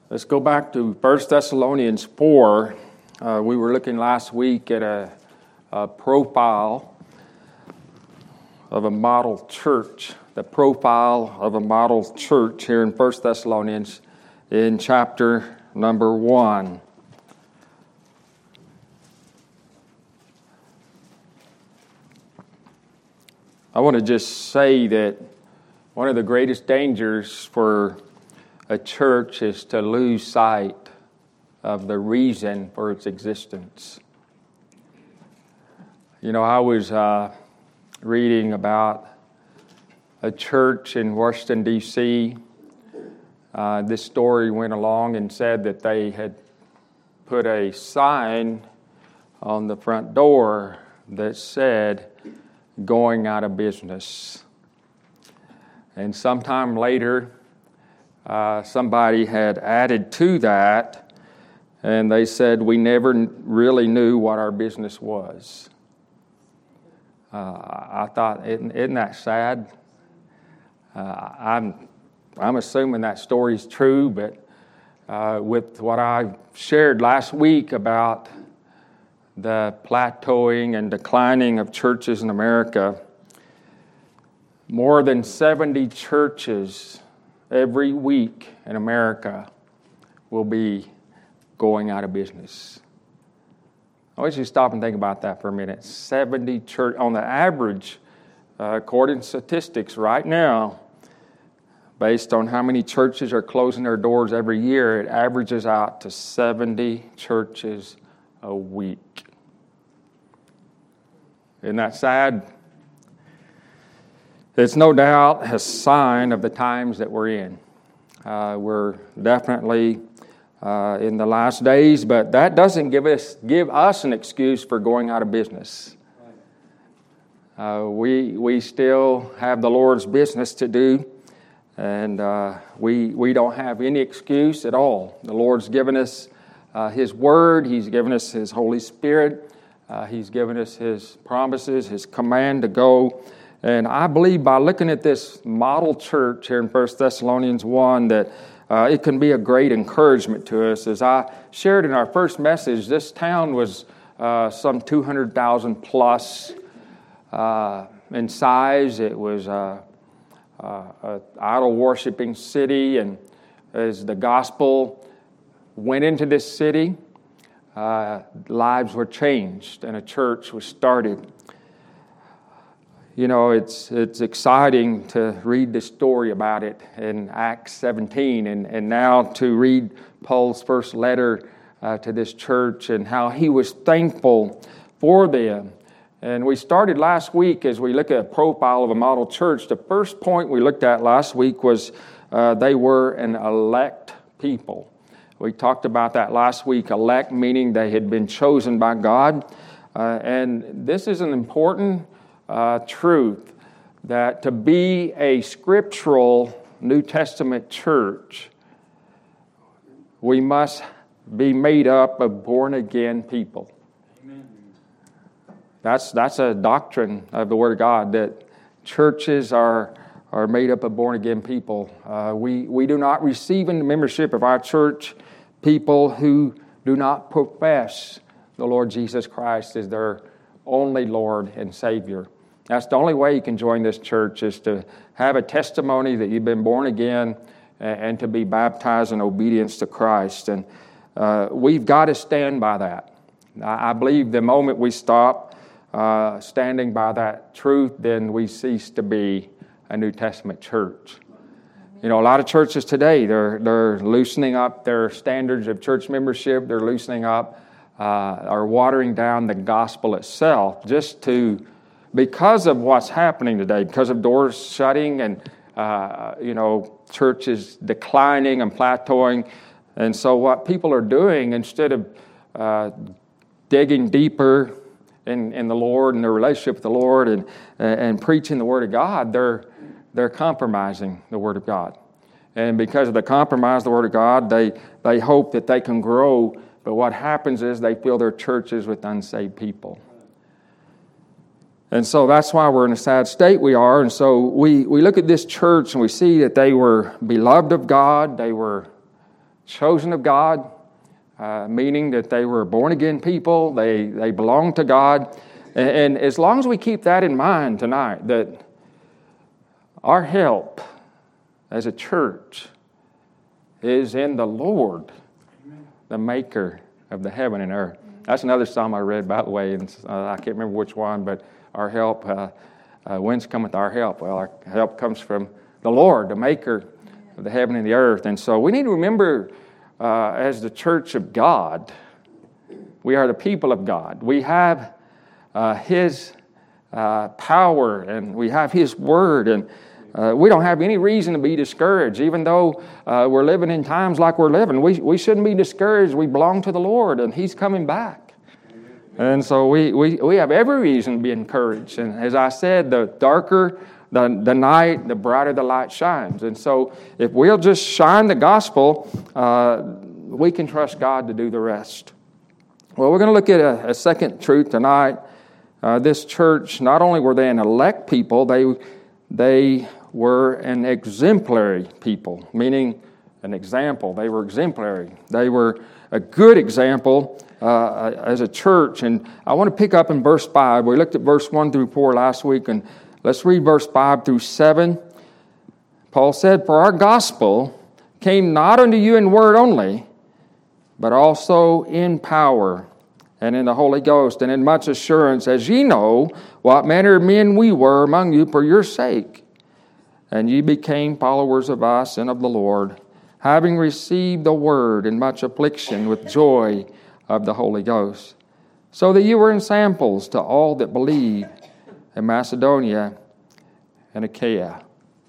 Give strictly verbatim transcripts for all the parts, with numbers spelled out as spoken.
Let's go back to First Thessalonians four. Uh, we were looking last week at a, a profile of a model church, the profile of a model church here in First Thessalonians in chapter number one. I want to just say that one of the greatest dangers for a church is to lose sight of the reason for its existence. You know, I was uh, reading about a church in Washington, D C Uh, this story went along and said that they had put a sign on the front door that said, "Going out of business." And sometime later, uh, somebody had added to that, and they said, "We never really knew what our business was." Uh, I thought, isn't, isn't that sad? Uh, I'm, I'm assuming that story's true, but uh, with what I shared last week about the plateauing and declining of churches in America, more than seventy churches every week in America will be going out of business. I want you to stop and think about that for a minute. seventy church on the average, uh, according to statistics right now, based on how many churches are closing their doors every year, it averages out to seventy churches a week. Isn't that sad? It's no doubt a sign of the times that we're in. Uh, we're definitely uh, in the last days, but that doesn't give us give us an excuse for going out of business. Uh, we we still have the Lord's business to do, and uh, we we don't have any excuse at all. The Lord's given us uh, His Word. He's given us His Holy Spirit. Uh, he's given us His promises, His command to go. And I believe by looking at this model church here in First Thessalonians one that uh, it can be a great encouragement to us. As I shared in our first message, this town was uh, some two hundred thousand plus uh, in size. It was uh, uh, an idol-worshiping city, and as the gospel went into this city, uh, lives were changed and a church was started. You know, it's it's exciting to read the story about it in Acts seventeen, and, and now to read Paul's first letter uh, to this church and how he was thankful for them. And we started last week as we look at a profile of a model church. The first point we looked at last week was uh, they were an elect people. We talked about that last week, elect meaning they had been chosen by God. Uh, and this is an important Uh, truth, that to be a scriptural New Testament church, we must be made up of born-again people. Amen. That's that's a doctrine of the Word of God, that churches are are made up of born-again people. Uh, we, we do not receive in the membership of our church people who do not profess the Lord Jesus Christ as their only Lord and Savior. That's the only way you can join this church, is to have a testimony that you've been born again and to be baptized in obedience to Christ. And uh, we've got to stand by that. I believe the moment we stop uh, standing by that truth, then we cease to be a New Testament church. You know, a lot of churches today, they're they're loosening up their standards of church membership. They're loosening up uh, or watering down the gospel itself just to because of what's happening today, because of doors shutting and, uh, you know, churches declining and plateauing. And so what people are doing, instead of uh, digging deeper in, in the Lord and their relationship with the Lord and, and preaching the Word of God, they're, they're compromising the Word of God. And because of the compromise of the Word of God, they, they hope that they can grow. But what happens is they fill their churches with unsaved people. And so that's why we're in a sad state we are. And so we, we look at this church and we see that they were beloved of God. They were chosen of God, uh, meaning that they were born-again people. They, they belong to God. And, and as long as we keep that in mind tonight, that our help as a church is in the Lord, the maker of the heaven and earth. That's another psalm I read, by the way, and uh, I can't remember which one, but our help, uh, uh, whence cometh our help? Well, our help comes from the Lord, the maker of the heaven and the earth. And so we need to remember, uh, as the church of God, we are the people of God. We have uh, His uh, power, and we have His word, and Uh, we don't have any reason to be discouraged, even though uh, we're living in times like we're living. We we shouldn't be discouraged. We belong to the Lord, and He's coming back. And so we, we, we have every reason to be encouraged. And as I said, the darker the, the night, the brighter the light shines. And so if we'll just shine the gospel, uh, we can trust God to do the rest. Well, we're going to look at a, a second truth tonight. Uh, this church, not only were they an elect people, they they were an exemplary people, meaning an example. They were exemplary. They were a good example uh, as a church. And I want to pick up in verse five. We looked at verse one through four last week, and let's read verse five through seven. Paul said, "For our gospel came not unto you in word only, but also in power, and in the Holy Ghost, and in much assurance, as ye know what manner of men we were among you for your sake. And ye became followers of us and of the Lord, having received the word in much affliction with joy of the Holy Ghost, so that you were ensamples to all that believe in Macedonia and Achaia."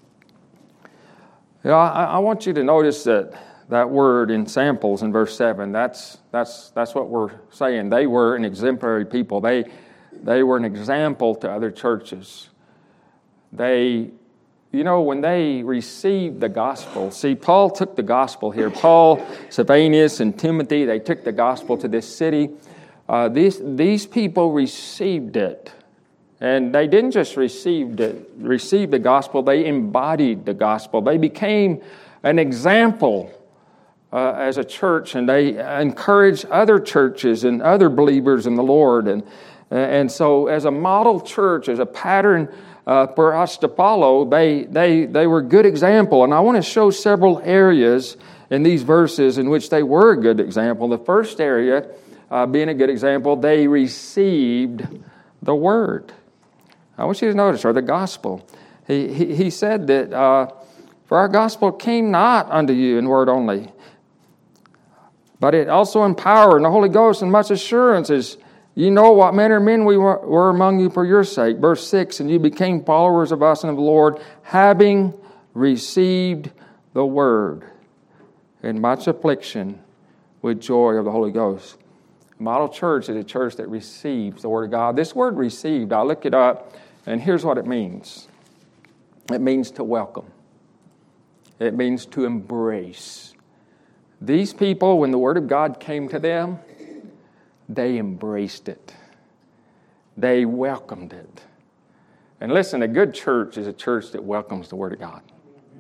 You know, I, I want you to notice that that word in samples in verse seven, that's that's that's what we're saying. They were an exemplary people. They they were an example to other churches. They, you know, when they received the gospel, see, Paul took the gospel here. Paul, Silvanus, and Timothy, they took the gospel to this city. Uh, these these people received it. And they didn't just receive it, receive the gospel, they embodied the gospel. They became an example Uh, as a church, and they encourage other churches and other believers in the Lord. And and so as a model church, as a pattern uh, for us to follow, they, they, they were a good example. And I want to show several areas in these verses in which they were a good example. The first area, uh, being a good example, they received the word. I want you to notice, or the gospel. He, he, he said that, uh, "For our gospel came not unto you in word only, but it also in power and the Holy Ghost and much assurance, as you know what manner of men we were, were among you for your sake." Verse six, "And you became followers of us and of the Lord, having received the word in much affliction with joy of the Holy Ghost." Model church is a church that receives the word of God. This word received, I looked it up, and here's what it means. It means to welcome. It means to embrace. These people, when the Word of God came to them, they embraced it. They welcomed it. And listen, a good church is a church that welcomes the Word of God.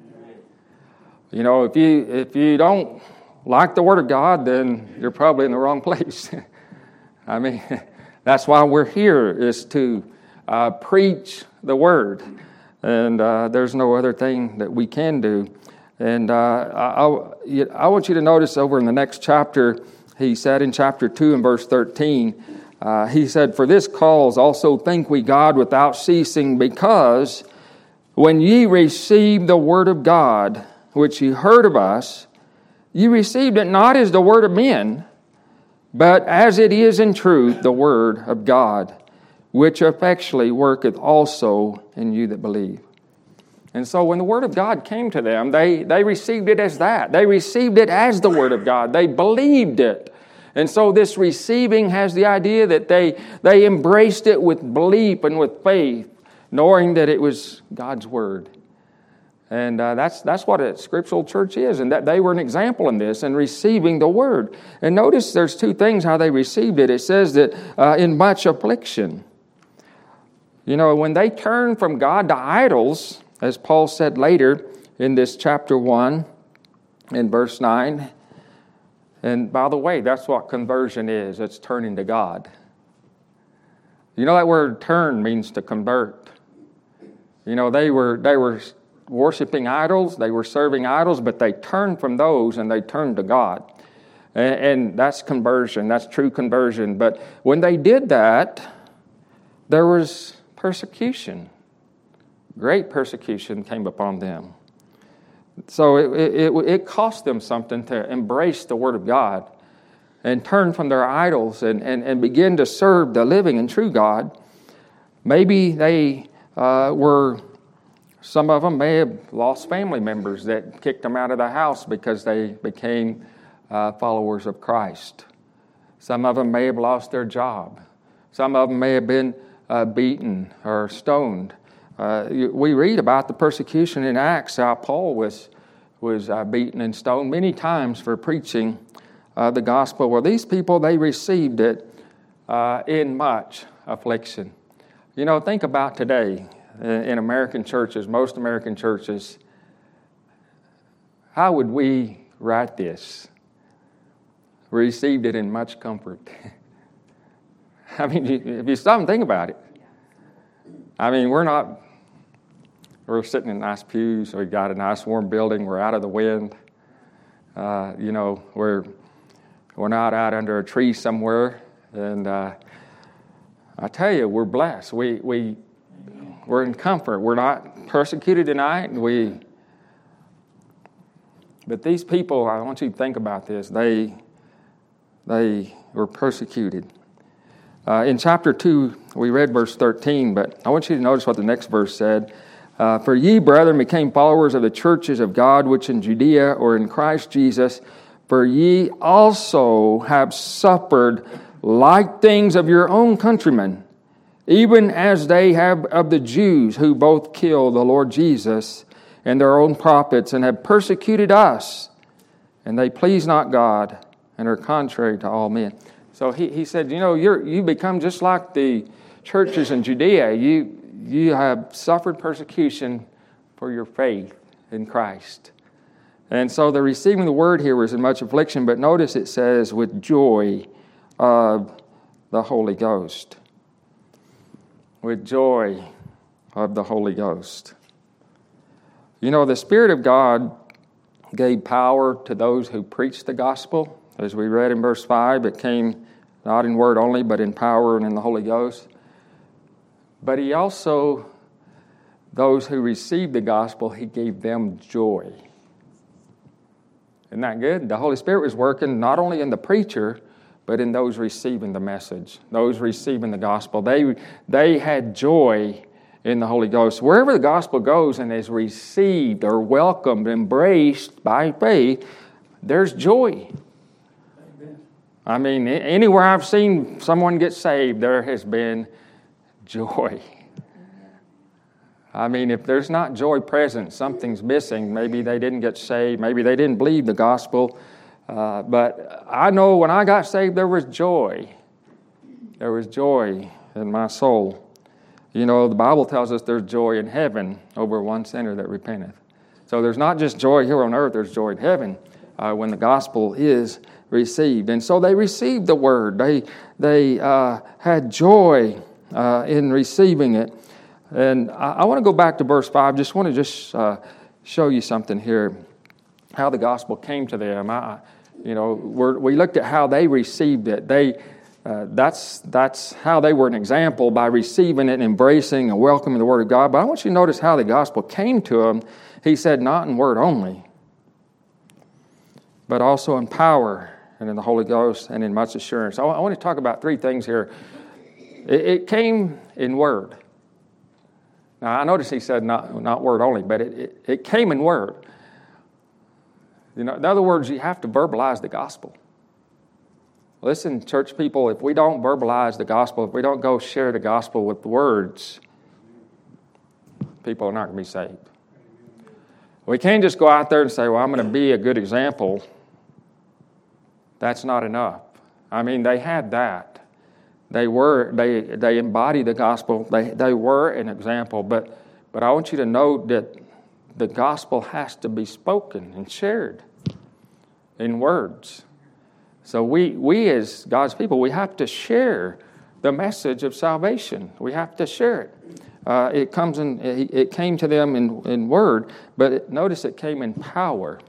You know, if you if you don't like the Word of God, then you're probably in the wrong place. I mean, that's why we're here, is to uh, preach the Word. And uh, there's no other thing that we can do. And uh, I, I want you to notice over in the next chapter, he said in chapter two and verse thirteen, uh, he said, "For this cause also thank we God without ceasing, because when ye received the word of God, which ye heard of us, ye received it not as the word of men, but as it is in truth the word of God, which effectually worketh also in you that believe." And so when the Word of God came to them, they, they received it as that. They received it as the Word of God. They believed it. And so this receiving has the idea that they, they embraced it with belief and with faith, knowing that it was God's Word. And uh, that's that's what a scriptural church is, and that they were an example in this, and receiving the Word. And notice there's two things how they received it. It says that uh, in much affliction. You know, when they turned from God to idols, as Paul said later in this chapter one, in verse nine, And by the way, that's what conversion is. It's turning to God. You know that word turn means to convert. You know, they were they were worshiping idols, they were serving idols, but they turned from those and they turned to God. And, and that's conversion, that's true conversion. But when they did that, there was persecution. Great persecution came upon them. So it, it, it cost them something to embrace the Word of God and turn from their idols and, and, and begin to serve the living and true God. Maybe they uh, were, some of them may have lost family members that kicked them out of the house because they became uh, followers of Christ. Some of them may have lost their job. Some of them may have been uh, beaten or stoned. Uh, we read about the persecution in Acts, how Paul was was uh, beaten and stoned many times for preaching uh, the gospel. Well, these people, they received it uh, in much affliction. You know, think about today in American churches, most American churches, how would we write this? We received it in much comfort. I mean, if you stop and think about it, I mean, we're not... We're sitting in nice pews. We've got a nice warm building. We're out of the wind. Uh, you know, we're we're not out under a tree somewhere. And uh, I tell you, we're blessed. We we we're in comfort. We're not persecuted tonight. We. But these people, I want you to think about this. They they were persecuted. Uh, in chapter two, we read verse thirteen, but I want you to notice what the next verse said. Uh, For ye, brethren, became followers of the churches of God which in Judea or in Christ Jesus. For ye also have suffered like things of your own countrymen, even as they have of the Jews, who both killed the Lord Jesus and their own prophets, and have persecuted us. And they please not God, and are contrary to all men. So he, he said, you know, you're, you become just like the churches in Judea. You... You have suffered persecution for your faith in Christ. And so the receiving the word here was in much affliction, but notice it says with joy of the Holy Ghost. With joy of the Holy Ghost. You know, the Spirit of God gave power to those who preached the gospel. As we read in verse five, it came not in word only, but in power and in the Holy Ghost. But he also, those who received the gospel, he gave them joy. Isn't that good? The Holy Spirit was working not only in the preacher, but in those receiving the message, those receiving the gospel. They, they had joy in the Holy Ghost. Wherever the gospel goes and is received or welcomed, embraced by faith, there's joy. Amen. I mean, anywhere I've seen someone get saved, there has been joy. I mean, if there's not joy present, something's missing. Maybe they didn't get saved. Maybe they didn't believe the gospel. Uh, but I know when I got saved, there was joy. There was joy in my soul. You know, the Bible tells us there's joy in heaven over one sinner that repenteth. So there's not just joy here on earth, there's joy in heaven uh, when the gospel is received. And so they received the word. They, they uh, had joy Uh, in receiving it. And I, I want to go back to verse five. Just want to just uh, show you something here, how the gospel came to them. I, you know, we're, we looked at how they received it. They uh, that's that's how they were an example by receiving it and embracing and welcoming the word of God. But I want you to notice how the gospel came to them. He said, not in word only, but also in power and in the Holy Ghost and in much assurance. I, I want to talk about three things here. It came in word. Now, I notice he said not, not word only, but it, it, it came in word. You know, in other words, you have to verbalize the gospel. Listen, church people, if we don't verbalize the gospel, if we don't go share the gospel with words, people are not going to be saved. We can't just go out there and say, well, I'm going to be a good example. That's not enough. I mean, they had that. They were, they they embodied the gospel. They they were an example. But but I want you to note that the gospel has to be spoken and shared in words. So we, we as God's people, we have to share the message of salvation. We have to share it. Uh, it comes in. It came to them in, in word, but it, notice it came in power.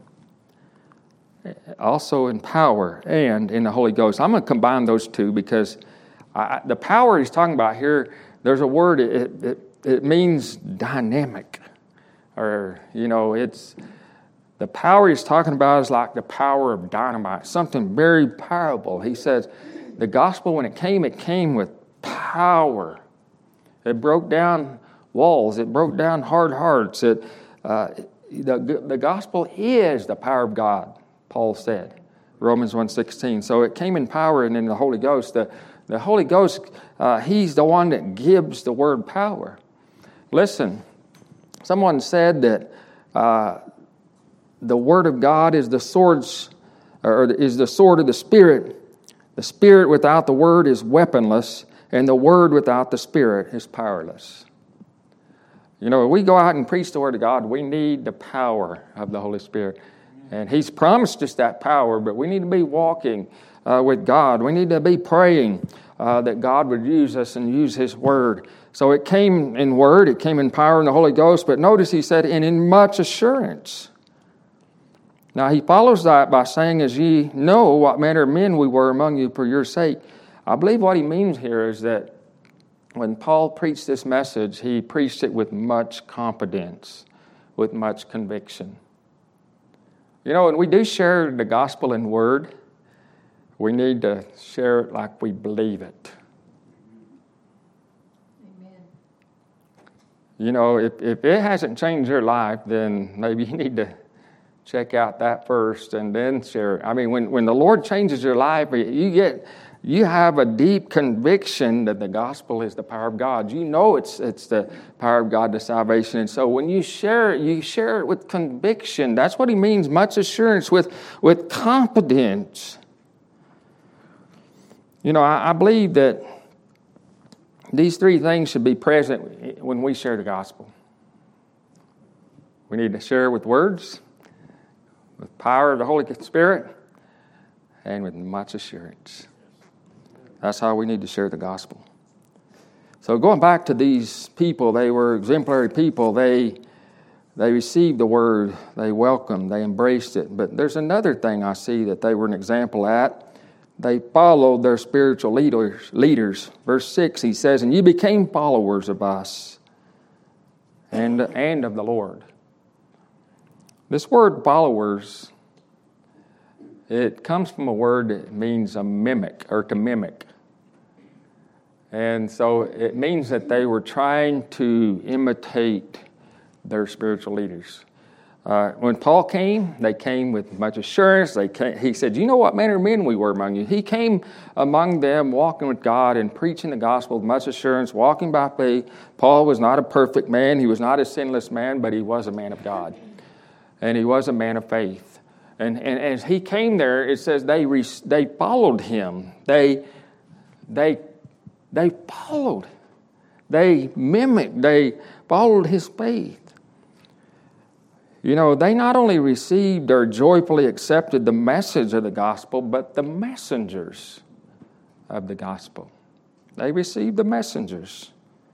Also in power and in the Holy Ghost. I'm going to combine those two because I, the power he's talking about here, there's a word, it, it, it means dynamic. Or, you know, it's, the power he's talking about is like the power of dynamite, something very powerful. He says, the gospel, when it came, it came with power. It broke down walls. It broke down hard hearts. It, uh, the, the gospel is the power of God, Paul said, Romans one sixteen. So it came in power and in the Holy Ghost. The, the Holy Ghost, uh, he's the one that gives the word power. Listen, someone said that uh, the word of God is the swords, or is the sword of the Spirit. The Spirit without the word is weaponless, and the word without the Spirit is powerless. You know, if we go out and preach the word of God, we need the power of the Holy Spirit. And he's promised us that power, but we need to be walking uh, with God. We need to be praying uh, that God would use us and use his word. So it came in word, it came in power in the Holy Ghost, but notice he said, and in much assurance. Now he follows that by saying, as ye know what manner of men we were among you for your sake. I believe what he means here is that when Paul preached this message, he preached it with much confidence, with much conviction. You know, when we do share the gospel in word, we need to share it like we believe it. Amen. You know, if, if it hasn't changed your life, then maybe you need to check out that first and then share it. I mean, when, when the Lord changes your life, you get you have a deep conviction that the gospel is the power of God. You know it's it's the power of God to salvation. And so when you share it, you share it with conviction. That's what he means, much assurance, with, with confidence. You know, I, I believe that these three things should be present when we share the gospel. We need to share with words, with power of the Holy Spirit, and with much assurance. That's how we need to share the gospel. So going back to these people, they were exemplary people. They they received the word, they welcomed, they embraced it. But there's another thing I see that they were an example at. They followed their spiritual leaders. leaders. Verse six, he says, and you became followers of us and, and of the Lord. This word followers, it comes from a word that means a mimic, or to mimic. And so it means that they were trying to imitate their spiritual leaders. Uh, when Paul came, they came with much assurance. They came, he said, you know what manner of men we were among you? He came among them walking with God and preaching the gospel with much assurance, walking by faith. Paul was not a perfect man. He was not a sinless man, but he was a man of God. And he was a man of faith. And, and as he came there, it says they re, they followed him. They they they followed. They mimicked. They followed his faith. You know, they not only received or joyfully accepted the message of the gospel, but the messengers of the gospel. They received the messengers.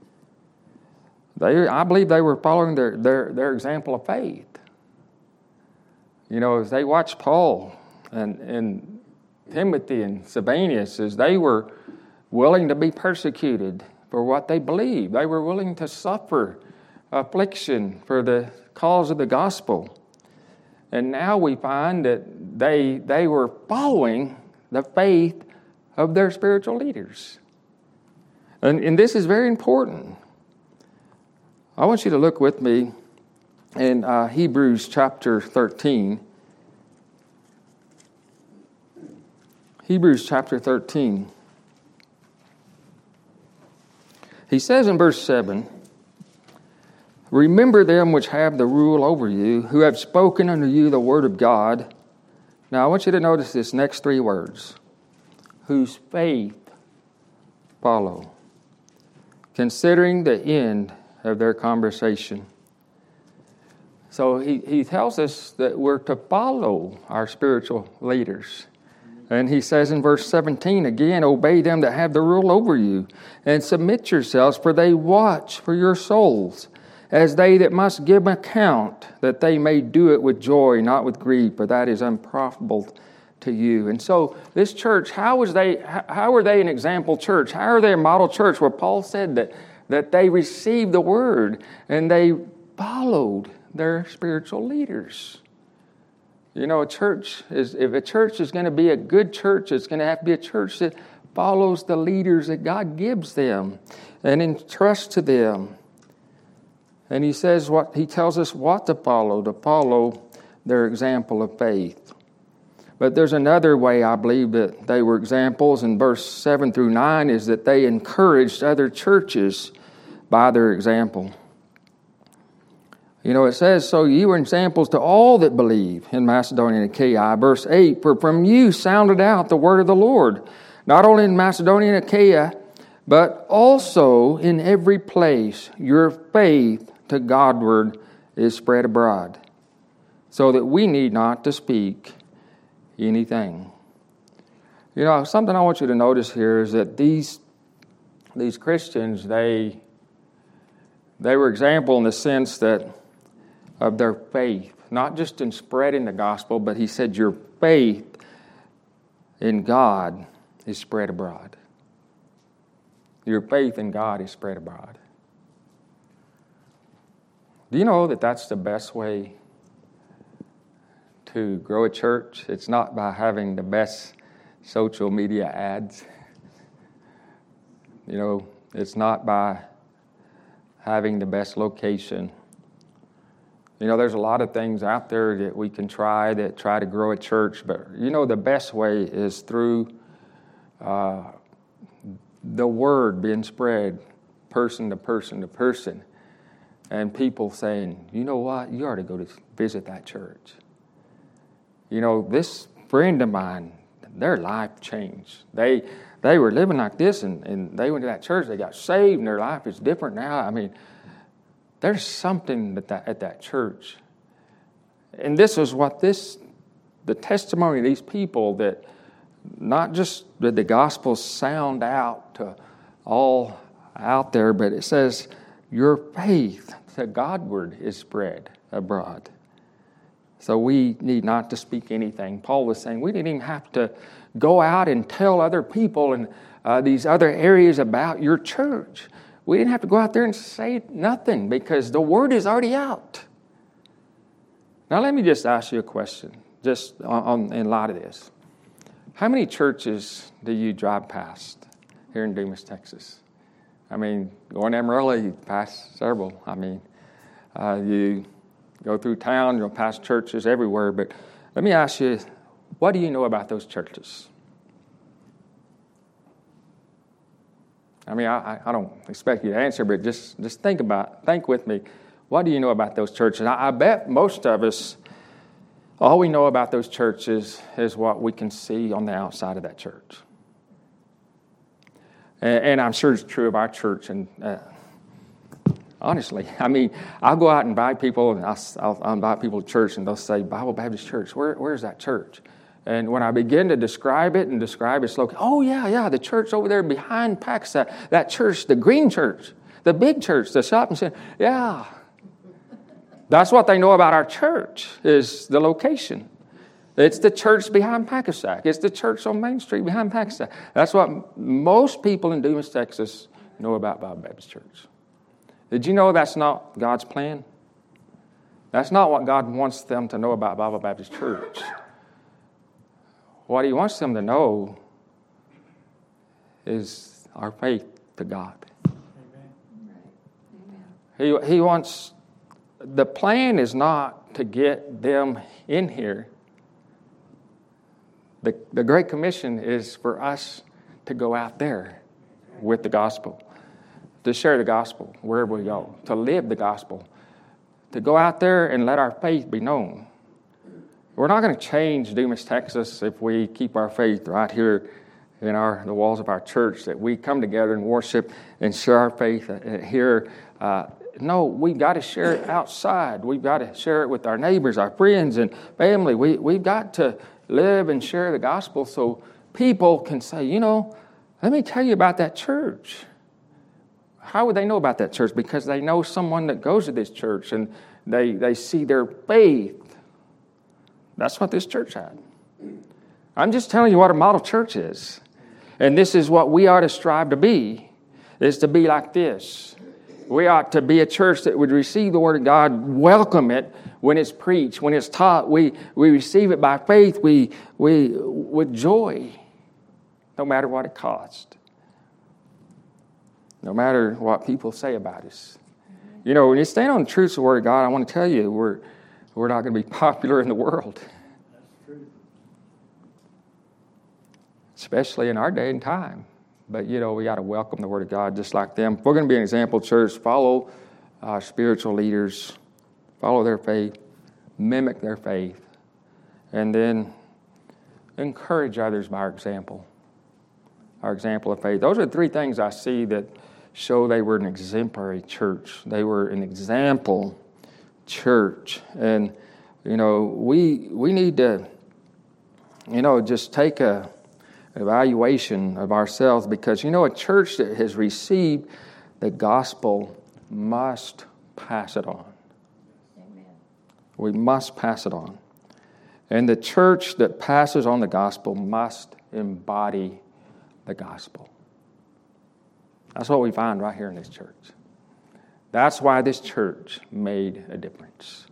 They, I believe they were following their, their, their example of faith. You know, as they watched Paul and, and Timothy and Silvanus, as they were willing to be persecuted for what they believed. They were willing to suffer affliction for the cause of the gospel. And now we find that they, they were following the faith of their spiritual leaders. And, and this is very important. I want you to look with me in uh, Hebrews chapter thirteen. Hebrews chapter thirteen. He says in verse seven, remember them which have the rule over you, who have spoken unto you the word of God. Now I want you to notice this next three words. Whose faith follow, considering the end of their conversation. So he, he tells us that we're to follow our spiritual leaders. And he says in verse seventeen, again, obey them that have the rule over you, and submit yourselves, for they watch for your souls, as they that must give account, that they may do it with joy, not with grief, for that is unprofitable to you. And so this church, how was they? How were they an example church? How are they a model church? Well, Paul said that, that they received the word and they followed their spiritual leaders. You know, a church is, if a church is going to be a good church, it's going to have to be a church that follows the leaders that God gives them and entrusts to them. And he says what he tells us what to follow, to follow their example of faith. But there's another way I believe that they were examples in verse seven through nine, is that they encouraged other churches by their example. You know, it says, so you were examples to all that believe in Macedonia and Achaia. Verse eight, for from you sounded out the word of the Lord, not only in Macedonia and Achaia, but also in every place your faith to Godward is spread abroad, so that we need not to speak anything. You know, something I want you to notice here is that these these Christians, they they were example in the sense that of their faith, not just in spreading the gospel, but he said your faith in God is spread abroad. Your faith in God is spread abroad. Do you know that that's the best way to grow a church? It's not by having the best social media ads. You know, it's not by having the best location. You know, there's a lot of things out there that we can try that try to grow a church, but you know, the best way is through uh, the word being spread person to person to person, and people saying, you know what, you ought to go to visit that church. You know, this friend of mine, their life changed. They they were living like this, and, and they went to that church, they got saved, and their life is different now. I mean, there's something at that, at that church. And this is what this, the testimony of these people, that not just did the gospel sound out to all out there, but it says your faith to Godward is spread abroad. So we need not to speak anything. Paul was saying we didn't even have to go out and tell other people in uh, these other areas about your church. We didn't have to go out there and say nothing because the word is already out. Now let me just ask you a question, just on, on in light of this. How many churches do you drive past here in Dumas, Texas? I mean, going to Amarillo, you pass several. I mean, uh, you go through town, you'll pass churches everywhere. But let me ask you, what do you know about those churches? I mean, I, I don't expect you to answer, but just, just think about, think with me. What do you know about those churches? I, I bet most of us, all we know about those churches is what we can see on the outside of that church. And, and I'm sure it's true of our church. And uh, honestly, I mean, I'll go out and invite people, and I'll, I'll, I'll invite people to church, and they'll say, Bible Baptist Church, where, where's that church? And when I begin to describe it and describe its location, oh, yeah, yeah, the church over there behind Pakistan, that church, the green church, the big church, the shopping center, yeah. That's what they know about our church, is the location. It's the church behind Pakistan. It's the church on Main Street behind Pakistan. That's what most people in Dumas, Texas know about Bible Baptist Church. Did you know that's not God's plan? That's not what God wants them to know about Bible Baptist Church. What he wants them to know is our faith to God. Amen. He, he wants, the plan is not to get them in here. The, the Great Commission is for us to go out there with the gospel, to share the gospel wherever we go, to live the gospel, to go out there and let our faith be known. We're not going to change Dumas, Texas if we keep our faith right here in our the walls of our church, that we come together and worship and share our faith here. Uh, no, we've got to share it outside. We've got to share it with our neighbors, our friends, and family. We, we've got to live and share the gospel so people can say, you know, let me tell you about that church. How would they know about that church? Because they know someone that goes to this church and they, they see their faith. That's what this church had. I'm just telling you what a model church is. And this is what we ought to strive to be, is to be like this. We ought to be a church that would receive the Word of God, welcome it when it's preached, when it's taught. We, we receive it by faith, we, we with joy, no matter what it costs. No matter what people say about us. You know, when you stand on the truth of the Word of God, I want to tell you, we're, we're not going to be popular in the world. That's true. Especially in our day and time. But, you know, we got to welcome the Word of God just like them. If we're going to be an example church, follow our spiritual leaders, follow their faith, mimic their faith, and then encourage others by our example. Our example of faith. Those are the three things I see that show they were an exemplary church. They were an example church. And, you know, we we need to, you know, just take a evaluation of ourselves, because, you know, a church that has received the gospel must pass it on. Amen. We must pass it on. And the church that passes on the gospel must embody the gospel. That's what we find right here in this church. That's why this church made a difference.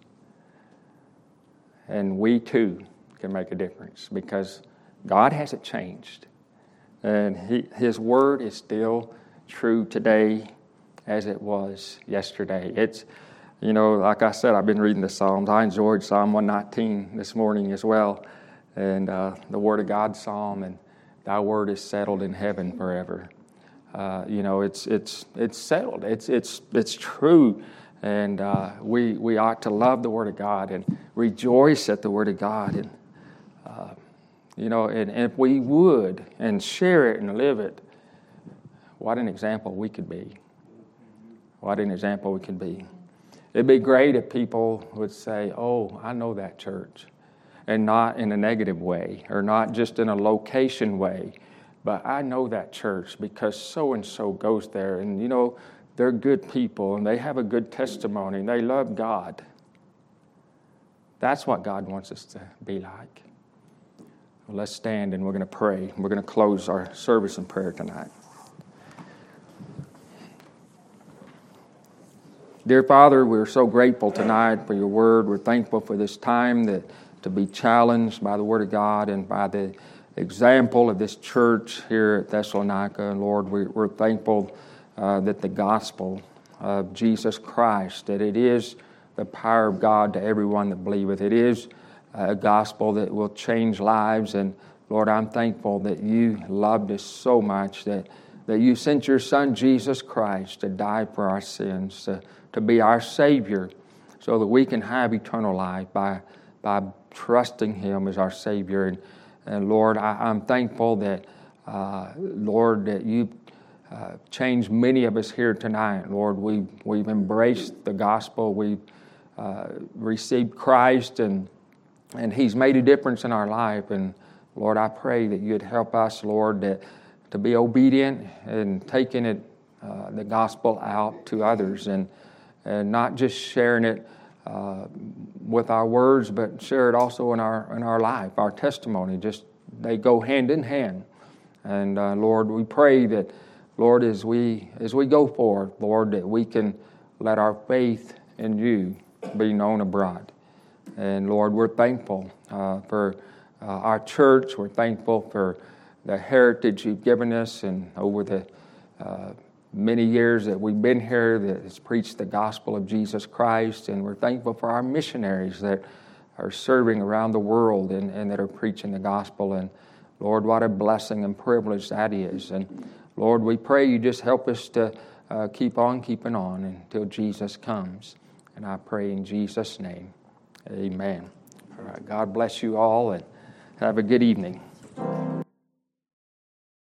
And we too can make a difference, because God hasn't changed. And he, His Word is still true today as it was yesterday. It's, you know, like I said, I've been reading the Psalms. I enjoyed Psalm one nineteen this morning as well. And uh, the Word of God Psalm, and Thy word is settled in heaven forever. Uh, you know, it's it's it's settled. It's it's it's true, and uh, we we ought to love the Word of God and rejoice at the Word of God, and uh, you know, and, and if we would and share it and live it, what an example we could be. What an example we could be. It'd be great if people would say, "Oh, I know that church." And not in a negative way, or not just in a location way. But I know that church because so-and-so goes there, and, you know, they're good people, and they have a good testimony, and they love God. That's what God wants us to be like. Well, let's stand, and we're going to pray. We're going to close our service in prayer tonight. Dear Father, we're so grateful tonight for your word. We're thankful for this time that to be challenged by the Word of God and by the example of this church here at Thessalonica. And Lord, we, we're thankful uh, that the gospel of Jesus Christ, that it is the power of God to everyone that believeth. It is a gospel that will change lives. And Lord, I'm thankful that you loved us so much that, that you sent your Son, Jesus Christ, to die for our sins, to, to be our Savior, so that we can have eternal life by by trusting Him as our Savior. And, and Lord, I, I'm thankful that, uh, Lord, that you uh, changed many of us here tonight. Lord, we, we've embraced the gospel. We've uh, received Christ, and, and He's made a difference in our life. And Lord, I pray that you'd help us, Lord, that, to be obedient and taking it, uh, the gospel out to others, and, and not just sharing it Uh, with our words, but share it also in our in our life, our testimony. Just they go hand in hand. And uh, Lord, we pray that, Lord, as we as we go forward, Lord, that we can let our faith in you be known abroad. And Lord, we're thankful uh, for uh, our church. We're thankful for the heritage you've given us, and over the uh, many years that we've been here that has preached the gospel of Jesus Christ. And we're thankful for our missionaries that are serving around the world and, and that are preaching the gospel. And Lord, what a blessing and privilege that is. And Lord, we pray you just help us to uh, keep on keeping on until Jesus comes. And I pray in Jesus' name, amen. All right, God bless you all, and have a good evening.